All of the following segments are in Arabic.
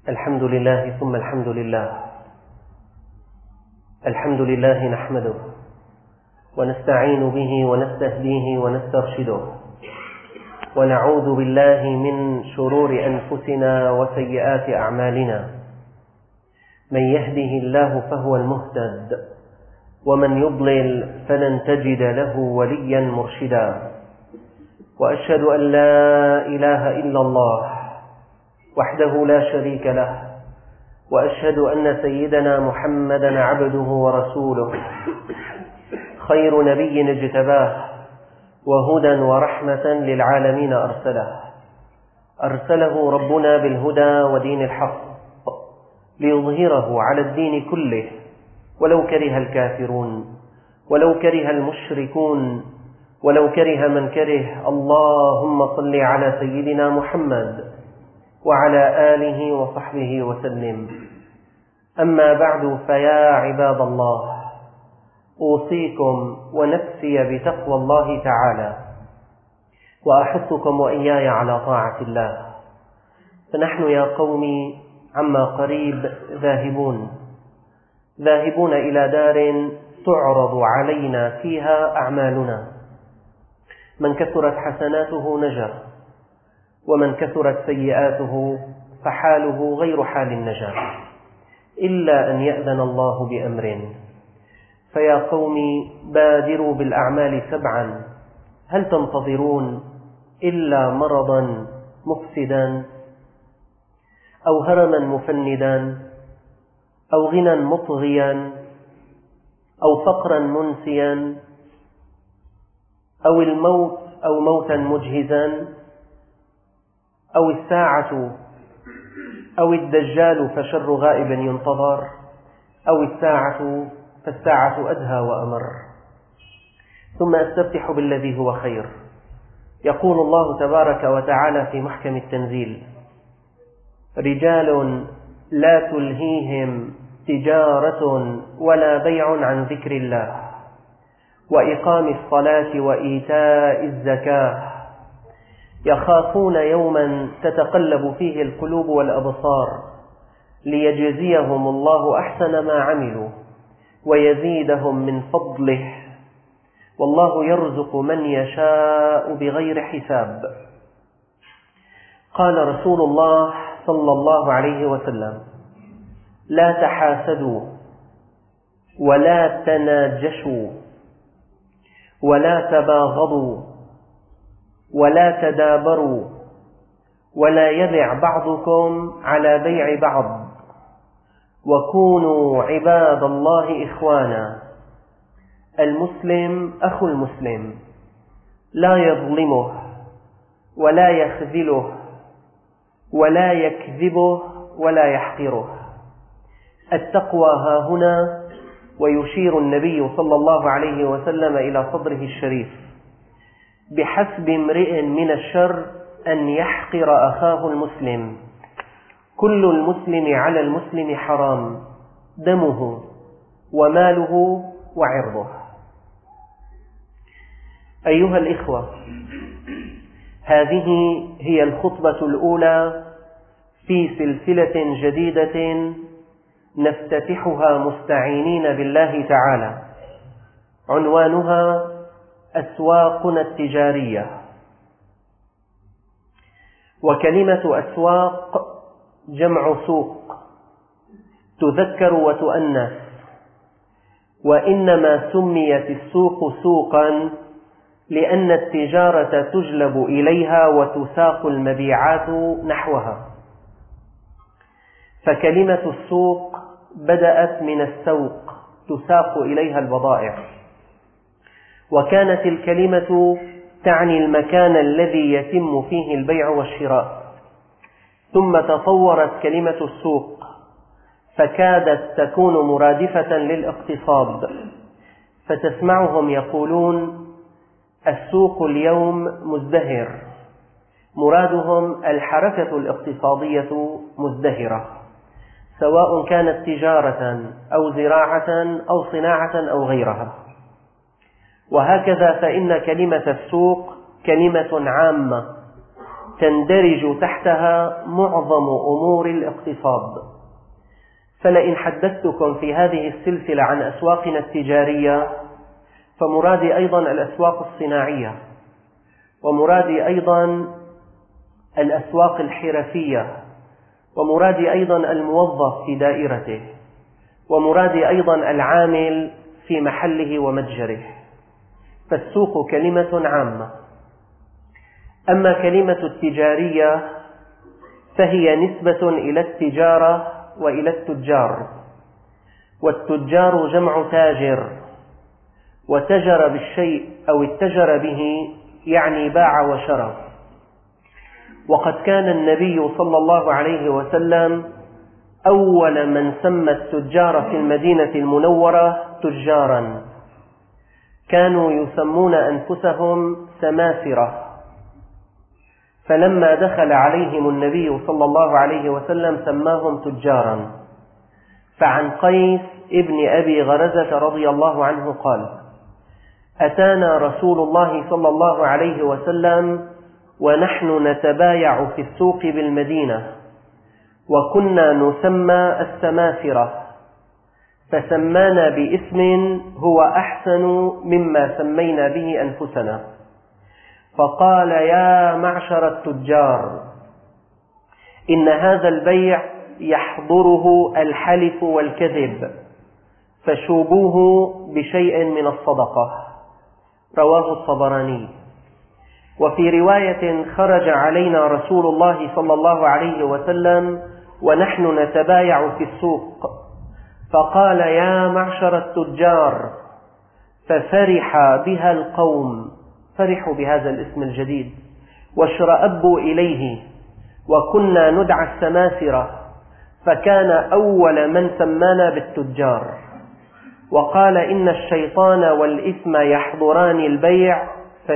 الحمد لله ثم الحمد لله. الحمد لله نحمده ونستعين به ونستهديه ونسترشده، ونعوذ بالله من شرور أنفسنا وسيئات أعمالنا. من يهده الله فهو المهتد، ومن يضلل فلن تجد له وليا مرشدا. وأشهد أن لا إله إلا الله وحده لا شريك له، وأشهد أن سيدنا محمدا عبده ورسوله، خير نبي اجتباه وهدى ورحمة للعالمين أرسله ربنا بالهدى ودين الحق ليظهره على الدين كله، ولو كره الكافرون، ولو كره المشركون، ولو كره من كره. اللهم صل على سيدنا محمد وعلى آله وصحبه وسلم. أما بعد، فيا عباد الله، أوصيكم ونفسي بتقوى الله تعالى، وأحثكم وإياي على طاعة الله. فنحن يا قومي عما قريب ذاهبون إلى دار تعرض علينا فيها أعمالنا. من كثرت حسناته نجا، ومن كثرت سيئاته فحاله غير حال النجاة، إلا أن يأذن الله بأمر. فيا قومي بادروا بالأعمال 7، هل تنتظرون إلا مرضا مفسدا، أو هرما مفندا، أو غنى مطغيا، أو فقرا منسيا، أو الموت أو موتا مجهزا، أو الساعة، أو الدجال فشر غائب ينتظر، أو الساعة فالساعة أدهى وأمر. ثم أستفتح بالذي هو خير. يقول الله تبارك وتعالى في محكم التنزيل: رجال لا تلهيهم تجارة ولا بيع عن ذكر الله وإقام الصلاة وإيتاء الزكاة يخافون يوما تتقلب فيه القلوب والأبصار ليجزيهم الله أحسن ما عملوا ويزيدهم من فضله، والله يرزق من يشاء بغير حساب. قال رسول الله صلى الله عليه وسلم: لا تحاسدوا، ولا تناجشوا، ولا تباغضوا، ولا تدابروا، ولا يبع بعضكم على بيع بعض، وكونوا عباد الله إخوانا. المسلم أخو المسلم، لا يظلمه ولا يخذله ولا يكذبه ولا يحقره. التقوى ها هنا. ويشير النبي صلى الله عليه وسلم إلى صدره الشريف: بحسب امرئ من الشر أن يحقر أخاه المسلم. كل المسلم على المسلم حرام، دمه وماله وعرضه. أيها الإخوة، هذه هي الخطبة الأولى في سلسلة جديدة نفتتحها مستعينين بالله تعالى، عنوانها أسواقنا التجارية. وكلمة أسواق جمع سوق، تذكر وتؤنث، وإنما سميت السوق سوقا لأن التجارة تجلب إليها وتساق المبيعات نحوها. فكلمة السوق بدأت من السوق، تساق إليها البضائع، وكانت الكلمة تعني المكان الذي يتم فيه البيع والشراء. ثم تطورت كلمة السوق فكادت تكون مرادفة للاقتصاد، فتسمعهم يقولون: السوق اليوم مزدهر، مرادهم الحركة الاقتصادية مزدهرة، سواء كانت تجارة أو زراعة أو صناعة أو غيرها. وهكذا فإن كلمة السوق كلمة عامة تندرج تحتها معظم أمور الاقتصاد. فلئن حدثتكم في هذه السلسلة عن أسواقنا التجارية فمرادي أيضا الأسواق الصناعية، ومرادي أيضا الأسواق الحرفية، ومرادي أيضا الموظف في دائرته، ومرادي أيضا العامل في محله ومتجره. فالسوق كلمة عامة. أما كلمة التجارية فهي نسبة إلى التجارة وإلى التجار، والتجار جمع تاجر، وتجر بالشيء أو اتجر به يعني باع وشرى. وقد كان النبي صلى الله عليه وسلم أول من سمى التجار في المدينة المنورة تجارا، كانوا يسمون أنفسهم سماسرة. فلما دخل عليهم النبي صلى الله عليه وسلم سماهم تجارا. فعن قيس ابن أبي غرزة رضي الله عنه قال: أتانا رسول الله صلى الله عليه وسلم ونحن نتبايع في السوق بالمدينة، وكنا نسمى السماسرة، فسمانا باسم هو أحسن مما سمينا به أنفسنا، فقال: يا معشر التجار، إن هذا البيع يحضره الحلف والكذب، فشوبوه بشيء من الصدقة. رواه الطبراني. وفي رواية: خرج علينا رسول الله صلى الله عليه وسلم ونحن نتبايع في السوق، فقال: يا معشر التجار، ففرح بها القوم، فرحوا بهذا الاسم الجديد، واشرأبوا إليه، وكنا ندعى السماسرة، فكان أول من سمانا بالتجار. وقال: إن الشيطان والإثم يحضران البيع،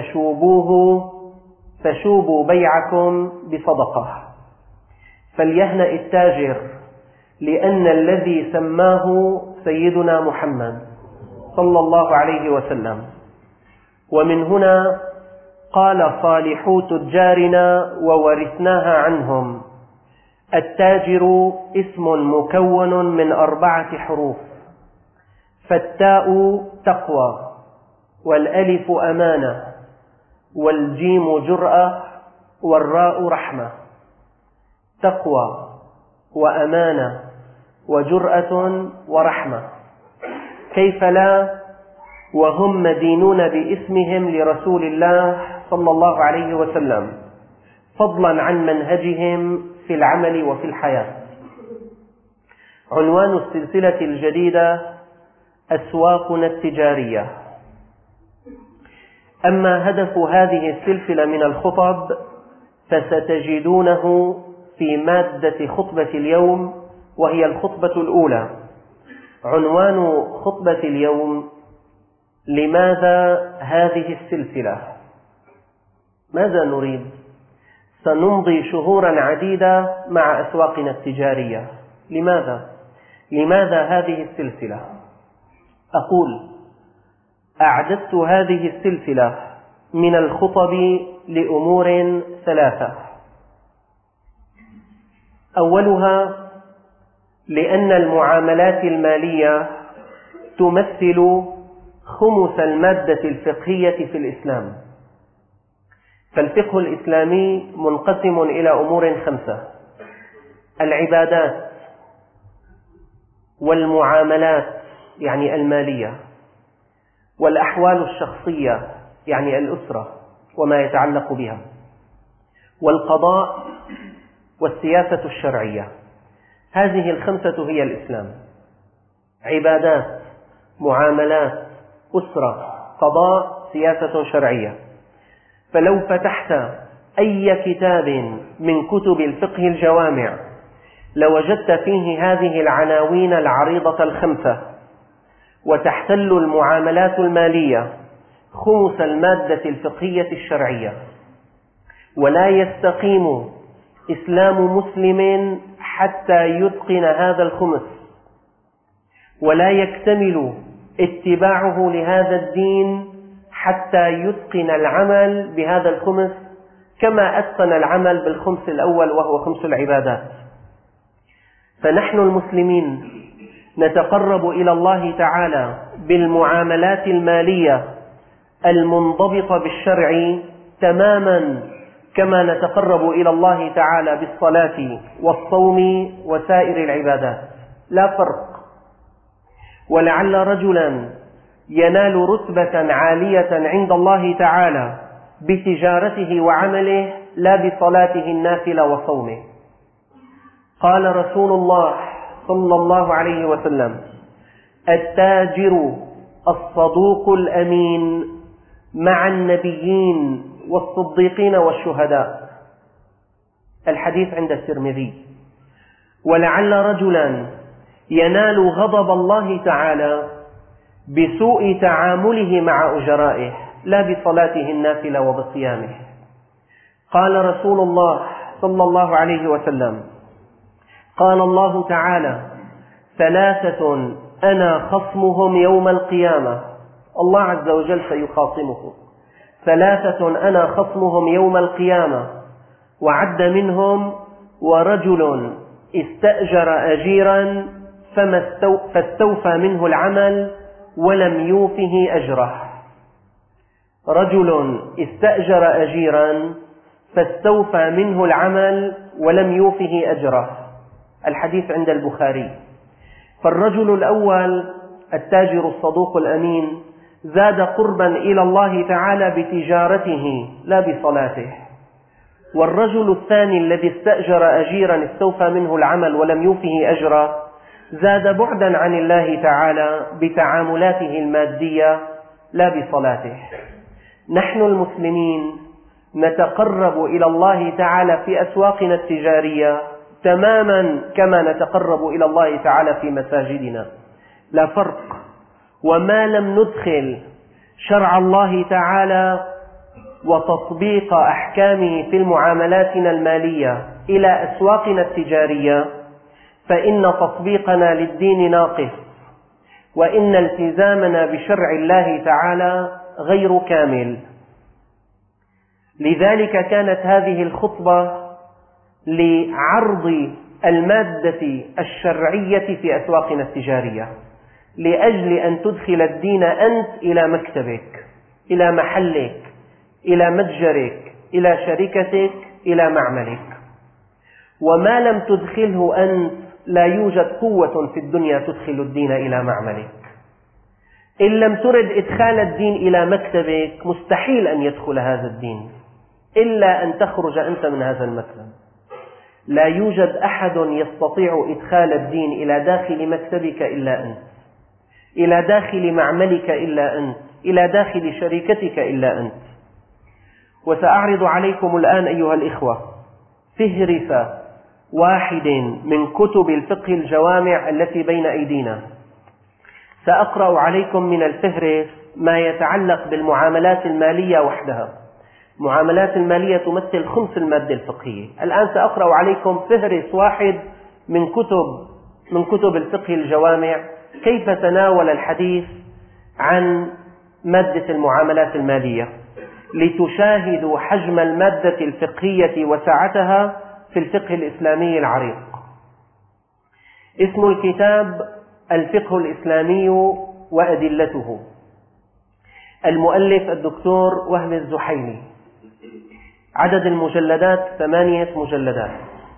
فشوبوا بيعكم بصدقة. فليهنأ التاجر، لأن الذي سماه سيدنا محمد صلى الله عليه وسلم. ومن هنا قال صالحو تجارنا وورثناها عنهم: التاجر اسم مكون من 4 حروف، فالتاء تقوى، والألف أمانة، والجيم جرأة، والراء رحمة. تقوى وأمانة وجرأة ورحمة، كيف لا وهم مدينون باسمهم لرسول الله صلى الله عليه وسلم، فضلا عن منهجهم في العمل وفي الحياة. عنوان السلسلة الجديدة: أسواقنا التجارية. أما هدف هذه السلسلة من الخطب فستجدونه في مادة خطبة اليوم، وهي الخطبة الأولى. عنوان خطبة اليوم: لماذا هذه السلسلة؟ ماذا نريد؟ سنمضي شهورا عديدة مع أسواقنا التجارية. لماذا هذه السلسلة؟ أقول: أعددت هذه السلسلة من الخطب لأمور 3. أولها: لأن المعاملات المالية تمثل خمس المادة الفقهية في الإسلام. فالفقه الإسلامي منقسم إلى أمور 5: العبادات، والمعاملات يعني المالية، والأحوال الشخصية يعني الأسرة وما يتعلق بها، والقضاء، والسياسة الشرعية. هذه ال5 هي الإسلام: عبادات، معاملات، أسرة، قضاء، سياسة شرعية. فلو فتحت أي كتاب من كتب الفقه الجوامع لوجدت فيه هذه العناوين العريضة ال5: وتحتل المعاملات المالية خمس المادة الفقهية الشرعية. ولا يستقيم إسلام مسلم حتى يتقن هذا الخمس، ولا يكتمل اتباعه لهذا الدين حتى يتقن العمل بهذا الخمس كما أتقن العمل بالخمس الأول وهو خمس العبادات. فنحن المسلمين نتقرب إلى الله تعالى بالمعاملات المالية المنضبطة بالشرع تماما كما نتقرب إلى الله تعالى بالصلاة والصوم وسائر العبادات، لا فرق. ولعل رجلا ينال رتبة عالية عند الله تعالى بتجارته وعمله لا بصلاته النافلة وصومه. قال رسول الله صلى الله عليه وسلم: التاجر الصدوق الأمين مع النبيين والصديقين والشهداء. الحديث عند الترمذي. ولعل رجلا ينال غضب الله تعالى بسوء تعامله مع أجرائه لا بصلاته النافلة وبصيامه. قال رسول الله صلى الله عليه وسلم: قال الله تعالى: ثلاثة أنا خصمهم يوم القيامة. الله عز وجل سيخاصمه. ثلاثة أنا خصمهم يوم القيامة، وعد منهم: ورجل استأجر أجيرا فاستوفى منه العمل ولم يوفه أجره. رجل استأجر أجيرا فاستوفى منه العمل ولم يوفه أجره. الحديث عند البخاري. فالرجل الأول التاجر الصدوق الأمين زاد قربا إلى الله تعالى بتجارته لا بصلاته. والرجل الثاني الذي استأجر أجيرا استوفى منه العمل ولم يوفه أجره زاد بعدا عن الله تعالى بتعاملاته المادية لا بصلاته. نحن المسلمين نتقرب إلى الله تعالى في أسواقنا التجارية تماما كما نتقرب إلى الله تعالى في مساجدنا، لا فرق. وما لم ندخل شرع الله تعالى وتطبيق أحكامه في معاملاتنا المالية إلى أسواقنا التجارية فإن تطبيقنا للدين ناقص، وإن التزامنا بشرع الله تعالى غير كامل. لذلك كانت هذه الخطبة لعرض المادة الشرعية في أسواقنا التجارية، لأجل أن تدخل الدين أنت إلى مكتبك، إلى محلك، إلى متجرك، إلى شركتك، إلى معملك. وما لم تدخله أنت لا يوجد قوة في الدنيا تدخل الدين إلى معملك. إن لم ترد إدخال الدين إلى مكتبك مستحيل أن يدخل هذا الدين إلا أن تخرج أنت من هذا المكتب. لا يوجد أحد يستطيع إدخال الدين إلى داخل مكتبك إلا أنت، إلى داخل معملك إلا أنت، إلى داخل شركتك إلا أنت. وسأعرض عليكم الآن أيها الإخوة فهرس واحد من كتب الفقه الجوامع التي بين أيدينا. سأقرأ عليكم من الفهرس ما يتعلق بالمعاملات المالية وحدها. المعاملات المالية تمثل خمس المادة الفقهية. الآن سأقرأ عليكم فهرس واحد من كتب الفقه الجوامع كيف تناول الحديث عن مادة المعاملات المالية، لتشاهدوا حجم المادة الفقهية وسعتها في الفقه الإسلامي العريق. اسم الكتاب الفقه الإسلامي وأدلته. المؤلف الدكتور وهب الزحيلي. عدد المجلدات 8 مجلدات.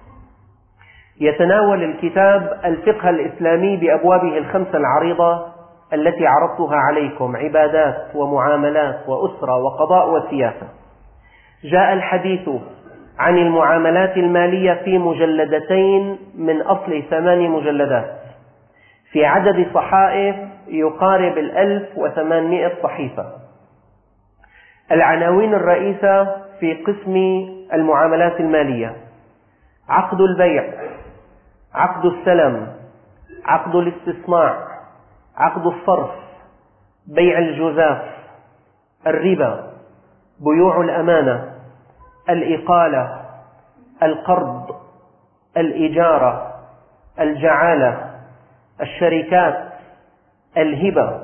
يتناول الكتاب الفقه الإسلامي بأبوابه الخمسة العريضة التي عرضتها عليكم: عبادات ومعاملات وأسرة وقضاء وسياسة. جاء الحديث عن المعاملات المالية في مجلدتين من أصل 8 مجلدات، في عدد صحائف يقارب 1800 صحيفة. العناوين الرئيسة في قسم المعاملات المالية: عقد البيع، عقد السلم، عقد الاستصناع، عقد الصرف، بيع الجزاف، الربا، بيوع الأمانة، الإقالة، القرض، الإجارة، الجعالة، الشركات، الهبة،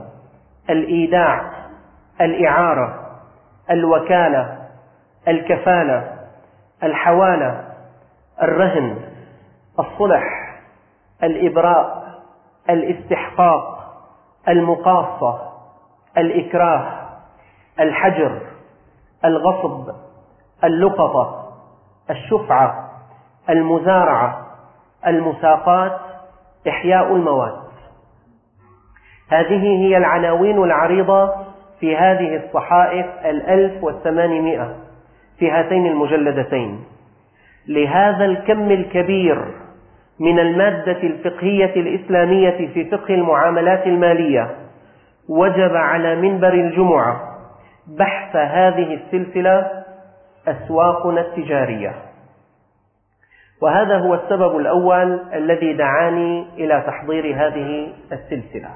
الإيداع، الإعارة، الوكالة، الكفالة، الحوالة، الرهن، الصلح، الإبراء، الاستحقاق، المقاصة، الإكراه، الحجر، الغصب، اللقطة، الشفعة، المزارعة، المساقات، إحياء الموات. هذه هي العناوين العريضة في هذه الصحائف 1800 في هاتين المجلدتين. لهذا الكم الكبير من المادة الفقهية الإسلامية في فقه المعاملات المالية وجب على منبر الجمعة بحث هذه السلسلة أسواقنا التجارية، وهذا هو السبب الأول الذي دعاني إلى تحضير هذه السلسلة.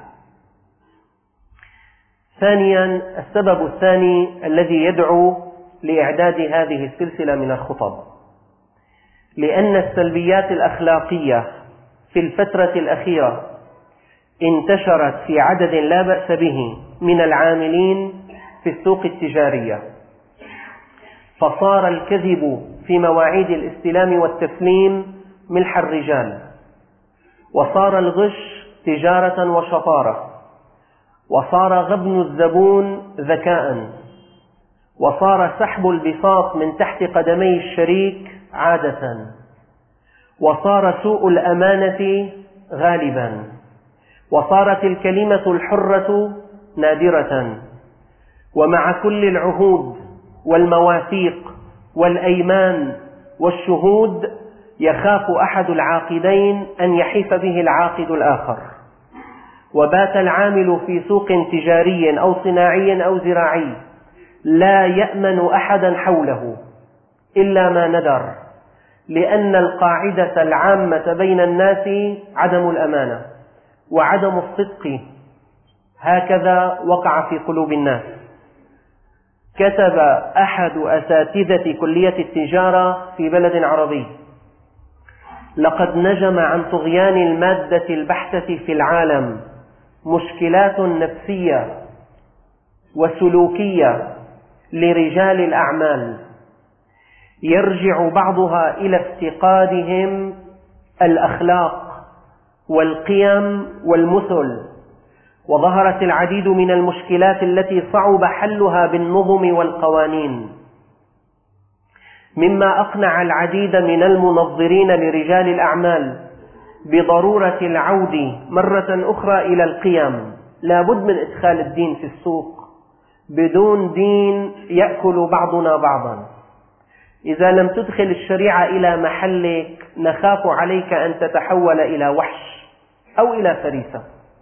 ثانيا، السبب الثاني الذي يدعو لإعداد هذه السلسلة من الخطب، لأن السلبيات الأخلاقية في الفترة الأخيرة انتشرت في عدد لا بأس به من العاملين في السوق التجارية، فصار الكذب في مواعيد الاستلام والتسليم ملح الرجال، وصار الغش تجارة وشطارة، وصار غبن الزبون ذكاء، وصار سحب البساط من تحت قدمي الشريك عادة، وصار سوء الأمانة غالبا، وصارت الكلمة الحرة نادرة. ومع كل العهود والمواثيق والأيمان والشهود يخاف أحد العاقدين أن يحيف به العاقد الآخر، وبات العامل في سوق تجاري أو صناعي أو زراعي لا يأمن أحدا حوله إلا ما ندر، لأن القاعدة العامة بين الناس عدم الأمانة وعدم الصدق، هكذا وقع في قلوب الناس. كتب أحد أساتذة كلية التجارة في بلد عربي: لقد نجم عن طغيان المادة البحتة في العالم مشكلات نفسية وسلوكية لرجال الأعمال يرجع بعضها إلى افتقادهم الأخلاق والقيم والمثل، وظهرت العديد من المشكلات التي صعب حلها بالنظم والقوانين، مما أقنع العديد من المنظرين لرجال الأعمال بضرورة العودة مرة أخرى إلى القيم. لا بد من إدخال الدين في السوق، بدون دين يأكل بعضنا بعضا. إذا لم تدخل الشريعة إلى محلك نخاف عليك أن تتحول إلى وحش أو إلى فريسة.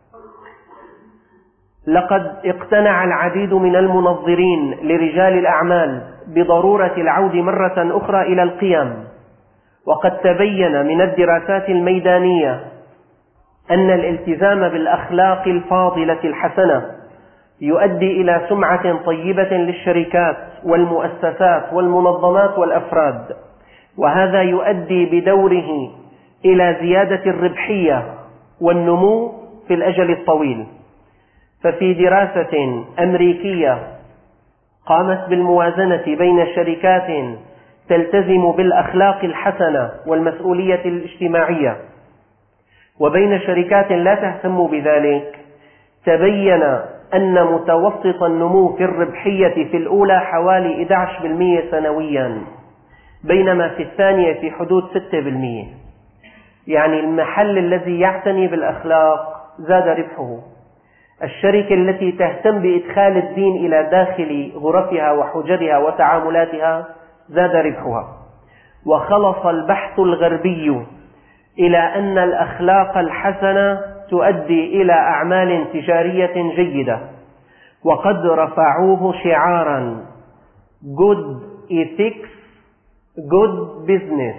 لقد اقتنع العديد من المنظرين لرجال الأعمال بضرورة العودة مرة أخرى إلى القيم، وقد تبين من الدراسات الميدانية أن الالتزام بالأخلاق الفاضلة الحسنة يؤدي إلى سمعة طيبة للشركات والمؤسسات والمنظمات والأفراد، وهذا يؤدي بدوره إلى زيادة الربحية والنمو في الأجل الطويل. ففي دراسة أمريكية قامت بالموازنة بين شركات تلتزم بالأخلاق الحسنة والمسؤولية الاجتماعية وبين شركات لا تهتم بذلك، تبين أن متوسط النمو في الربحية في الأولى حوالي 11% سنويا، بينما في الثانية في حدود 6%. يعني المحل الذي يعتني بالأخلاق زاد ربحه. الشركة التي تهتم بإدخال الدين إلى داخل غرفها وحجرها وتعاملاتها زاد ربحها. وخلص البحث الغربي إلى أن الأخلاق الحسنة تؤدي إلى أعمال تجارية جيدة، وقد رفعوه شعارا Good Ethics Good Business،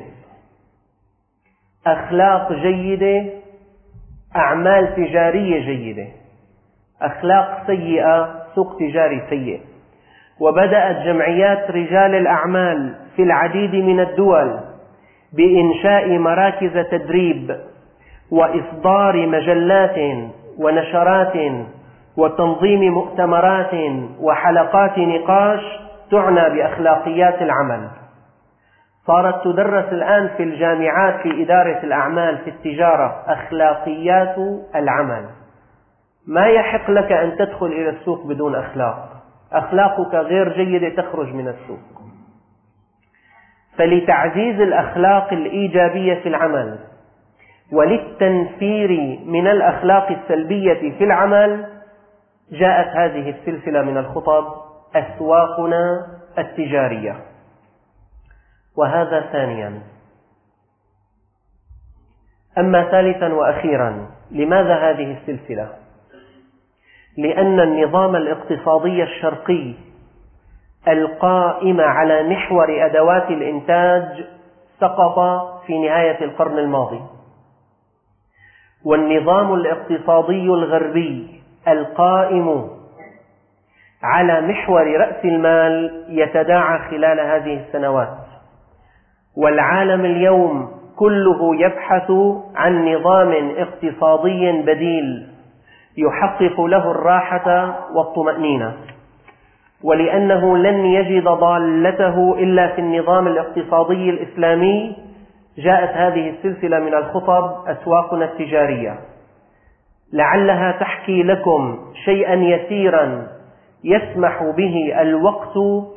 أخلاق جيدة أعمال تجارية جيدة، أخلاق سيئة سوق تجاري سيء. وبدأت جمعيات رجال الأعمال في العديد من الدول بإنشاء مراكز تدريب وإصدار مجلات ونشرات وتنظيم مؤتمرات وحلقات نقاش تعنى بأخلاقيات العمل. صارت تدرس الآن في الجامعات في إدارة الأعمال في التجارة أخلاقيات العمل. ما يحق لك أن تدخل إلى السوق بدون أخلاق، أخلاقك غير جيدة تخرج من السوق. فلتعزيز الأخلاق الإيجابية في العمل وللتنفير من الأخلاق السلبية في العمل جاءت هذه السلسلة من الخطب أسواقنا التجارية. وهذا ثانيا. أما ثالثا وأخيرا، لماذا هذه السلسلة؟ لأن النظام الاقتصادي الشرقي القائم على محور أدوات الإنتاج سقط في نهاية القرن الماضي، والنظام الاقتصادي الغربي القائم على محور رأس المال يتداعى خلال هذه السنوات، والعالم اليوم كله يبحث عن نظام اقتصادي بديل يحقق له الراحة والطمأنينة، ولأنه لن يجد ضالته إلا في النظام الاقتصادي الإسلامي جاءت هذه السلسلة من الخطب أسواقنا التجارية، لعلها تحكي لكم شيئا يسيرا يسمح به الوقت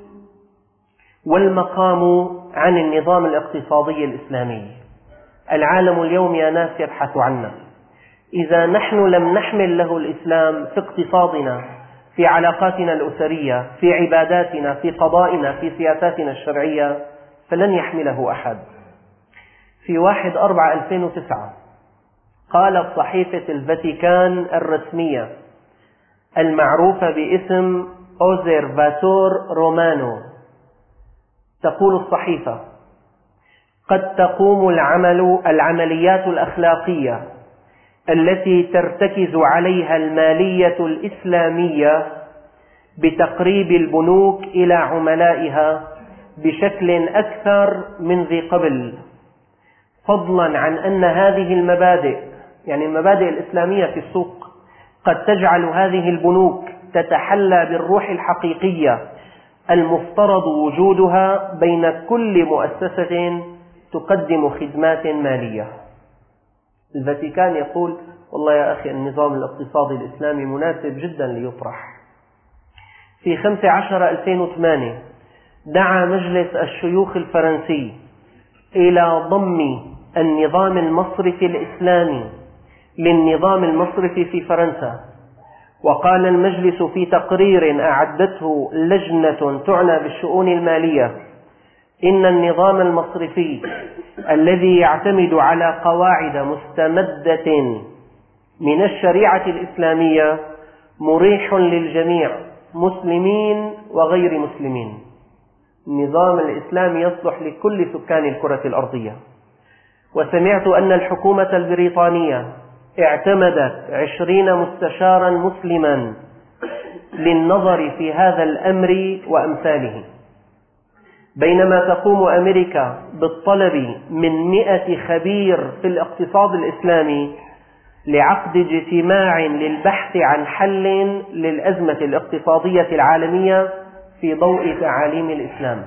والمقام عن النظام الاقتصادي الإسلامي. العالم اليوم يا ناس يبحث عنا. إذا نحن لم نحمل له الإسلام في اقتصادنا، في علاقاتنا الأسرية، في عباداتنا، في قضائنا، في سياساتنا الشرعية، فلن يحمله أحد. في 1/4/2009 قالت صحيفة الفاتيكان الرسمية المعروفة باسم أوزيرفاتور رومانو، تقول الصحيفة: قد تقوم العمليات الأخلاقية التي ترتكز عليها المالية الإسلامية بتقريب البنوك إلى عملائها بشكل أكثر من ذي قبل، فضلا عن أن هذه المبادئ، يعني المبادئ الإسلامية في السوق، قد تجعل هذه البنوك تتحلى بالروح الحقيقية المفترض وجودها بين كل مؤسسة تقدم خدمات مالية. الفاتيكان يقول: والله يا أخي النظام الاقتصادي الإسلامي مناسب جدا ليطرح. في 15/2008 دعا مجلس الشيوخ الفرنسي إلى ضم النظام المصرفي الإسلامي للنظام المصرفي في فرنسا، وقال المجلس في تقرير أعدته لجنة تعنى بالشؤون المالية: إن النظام المصرفي الذي يعتمد على قواعد مستمدة من الشريعة الإسلامية مريح للجميع، مسلمين وغير مسلمين. النظام الإسلامي يصلح لكل سكان الكرة الأرضية. وسمعت أن الحكومة البريطانية اعتمدت 20 مستشارا مسلما للنظر في هذا الأمر وأمثاله، بينما تقوم أمريكا بالطلب من 100 خبير في الاقتصاد الإسلامي لعقد اجتماع للبحث عن حل للأزمة الاقتصادية العالمية في ضوء تعاليم الإسلام.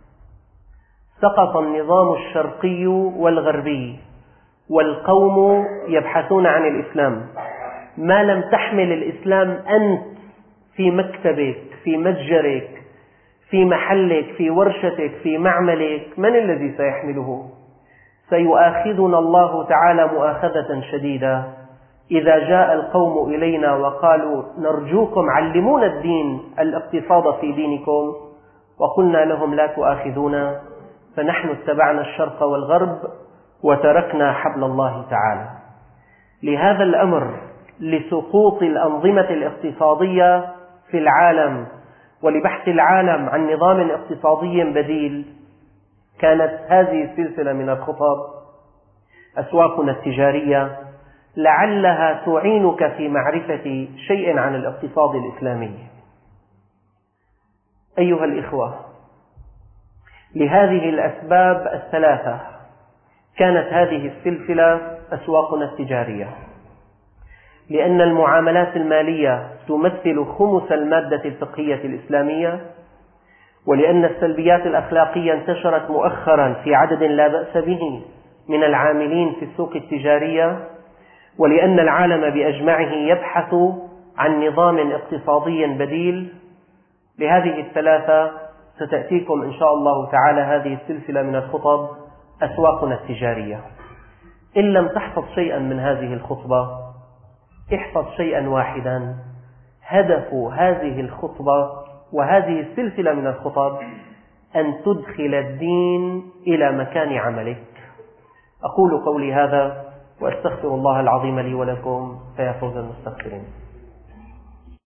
سقط النظام الشرقي والغربي والقوم يبحثون عن الإسلام. ما لم تحمل الإسلام أنت في مكتبك، في متجرك، في محلك، في ورشتك، في معملك، من الذي سيحمله؟ سيؤاخذنا الله تعالى مؤاخذة شديدة إذا جاء القوم إلينا وقالوا: نرجوكم علمونا الدين، الاقتصاد في دينكم، وقلنا لهم: لا تؤاخذونا، فنحن اتبعنا الشرق والغرب وتركنا حبل الله تعالى. لهذا الأمر، لسقوط الأنظمة الاقتصادية في العالم ولبحث العالم عن نظام اقتصادي بديل، كانت هذه السلسلة من الخطب أسواقنا التجارية لعلها تعينك في معرفة شيء عن الاقتصاد الإسلامي. أيها الإخوة، لهذه الأسباب الثلاثة كانت هذه السلسلة أسواقنا التجارية: لأن المعاملات المالية تمثل خمس المادة الفقهية الإسلامية، ولأن السلبيات الأخلاقية انتشرت مؤخرا في عدد لا بأس به من العاملين في السوق التجارية، ولأن العالم بأجمعه يبحث عن نظام اقتصادي بديل. لهذه الثلاثة ستأتيكم إن شاء الله تعالى هذه السلسلة من الخطب أسواقنا التجارية. إن لم تحفظ شيئا من هذه الخطبة احفظ شيئا واحدا: هدف هذه الخطبة وهذه السلسلة من الخطب أن تدخل الدين إلى مكان عملك. أقول قولي هذا وأستغفر الله العظيم لي ولكم، فيا فوز المستغفرين.